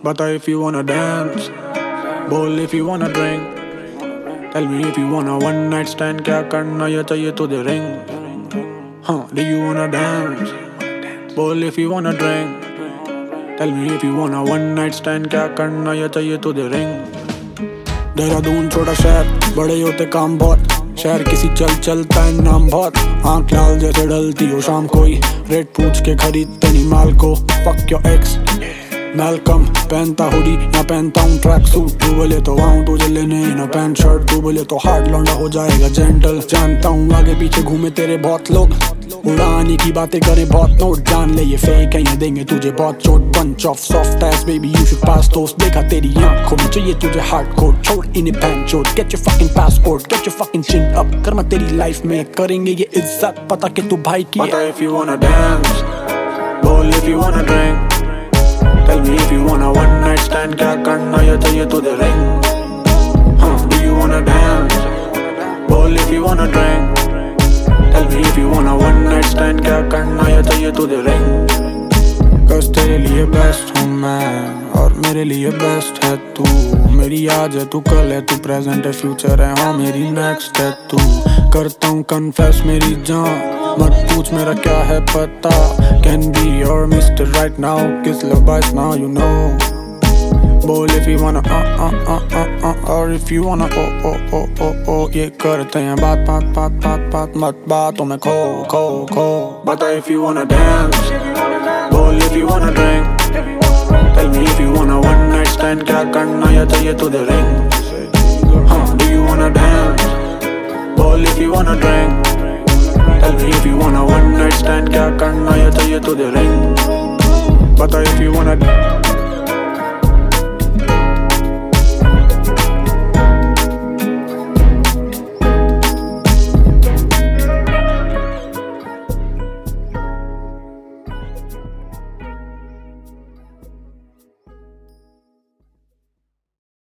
बता if you wanna dance, बोल if you wanna drink. Tell me if you wanna one night stand, क्या करना ये चाहिए तुझे ring. Do you wanna dance, बोल if you wanna drink. Tell me if you wanna one night stand, क्या करना ये चाहिए तुझे ring. देहरादून छोटा शहर, बड़े होते काम बहुत. शहर किसी चल चलता है नाम बहुत. आँख लाल जैसे डलती हो शाम कोई, रेट पूछ के खरीदते नहीं माल को. Fuck your ex, मैलकम पहनता हुडी या पहनता हूँ ट्रैक सूट. तू बोले तो आऊँ तुझे लेने ना पैंट शर्ट. तू बोले तो हार्ड लौंडा हो जाएगा जेंटल. जानता हूँ आगे पीछे घूमे तेरे बहुत लोग, उड़ाने की बातें करें बहुत नोट. जान ले ये फेक है, ये देंगे तुझे बहुत चोट. Bunch of soft ass baby you should pass दोस्त. देखा तेरी आँखों में चाहिए तुझे हार्ड कोड. छोड़ इन्हें पैंट चोट, get your fucking passport, get your fucking chin up. कर मैं तेरी लाइफ में करेंगे ये इज्जत, पता कि तू भाई की. पता if you wanna dance, बोल if you wanna drink. Tell me if you wanna one night stand, क्या करना ये चाहिए तुझे ring. Do you wanna dance, बोल if you wanna drink. Tell me if you wanna one night stand, क्या करना ये चाहिए तुझे ring. Cause तेरे लिए बेस्ट हूँ मैं और मेरे लिए बेस्ट है तू. मेरी आज है तू कल है, तू प्रेजेंट है फ्यूचर है, हाँ मेरी नेक्स्ट है तू. करता हूँ कन्फेस मेरी जान, मत पूछ मेरा क्या है पता. Can be your mister right now, kiss love bites now you know. बोल if you wanna or if you wanna oh. ये करते हैं बात मत बातों में खो. बता if you wanna dance, बोल if you wanna drink. Tell me if you wanna one night stand, क्या करना ये चाहिए तुझे ring. Do you wanna dance, बोल if you wanna drink. Tell me if you wanna one night stand, क्या करना ये चाहिए तुझे ring. बता if you wanna